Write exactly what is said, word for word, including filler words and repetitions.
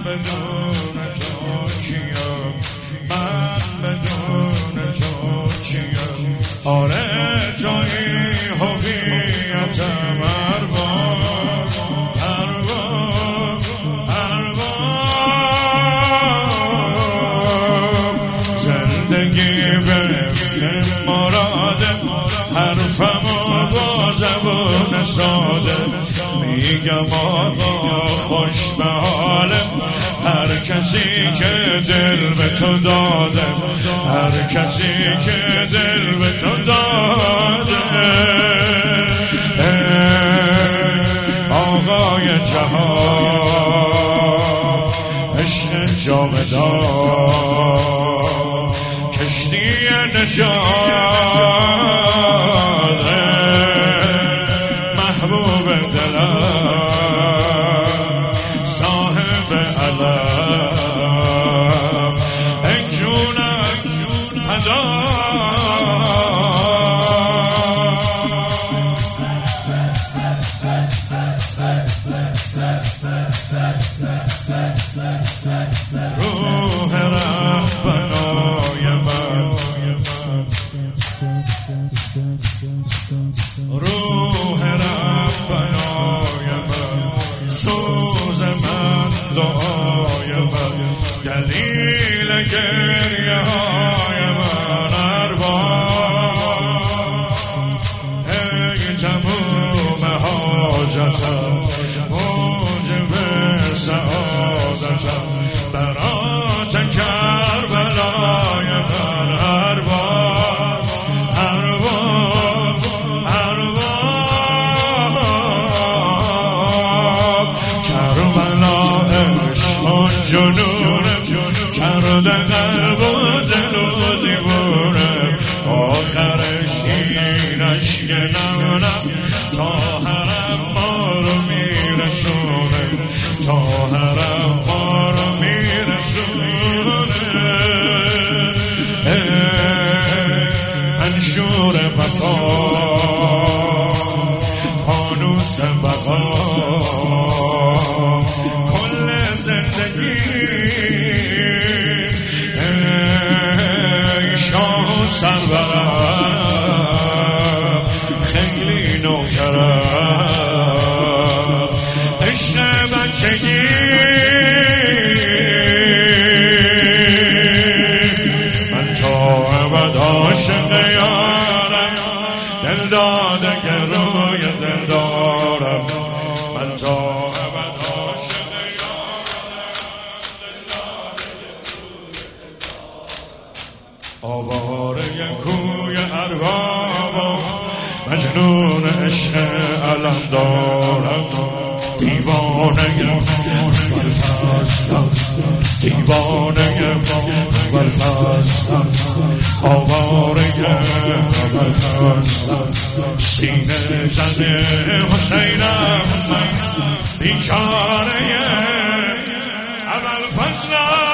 بدون تو کیم، من بدون تو کیم. آره توی هویتم ارباب، ارباب، ارباب. زندگی به مراد حرفمو با زبون ساده میگم آقا خوش به حالم، هر کسی که دل به تو داده، هر کسی که دل به تو داده. آقای جهان عشق جاودان، کشتی نجات، محبوب دلم، صاحب علم، ای جونم فدا. روح رهبرای من، روح رهبرای من، سوز من، دعای من، دلیل گریه های من ارباب. ای تموم حاجتم، موجب سعادتم، برات کربلای من ارباب، ارباب، ارباب. کربلا عشق و جنونم، کرده قلب و دل و دیوانم. آخرش اینش که نمونم، تا حرم ما رو میرسونه، تا حرم ما رو میرسونه. انشور وفا، فانوس بقا، کل زندگی ای شاه و سرورم، خیلی نوکرم، عشق بچگی من تا ابد عاشق یارم، دل داده که روی دل دارم، من تا ابد عاشق یارم، دل داده که روی دل دارم. آواره کوی ارباب، مجنون عشق علم دارم، دیوانه برفستم، دیوانه برفستم، آواره برفستم، سینه زده حسینم، بیچاره ابوالفضلم.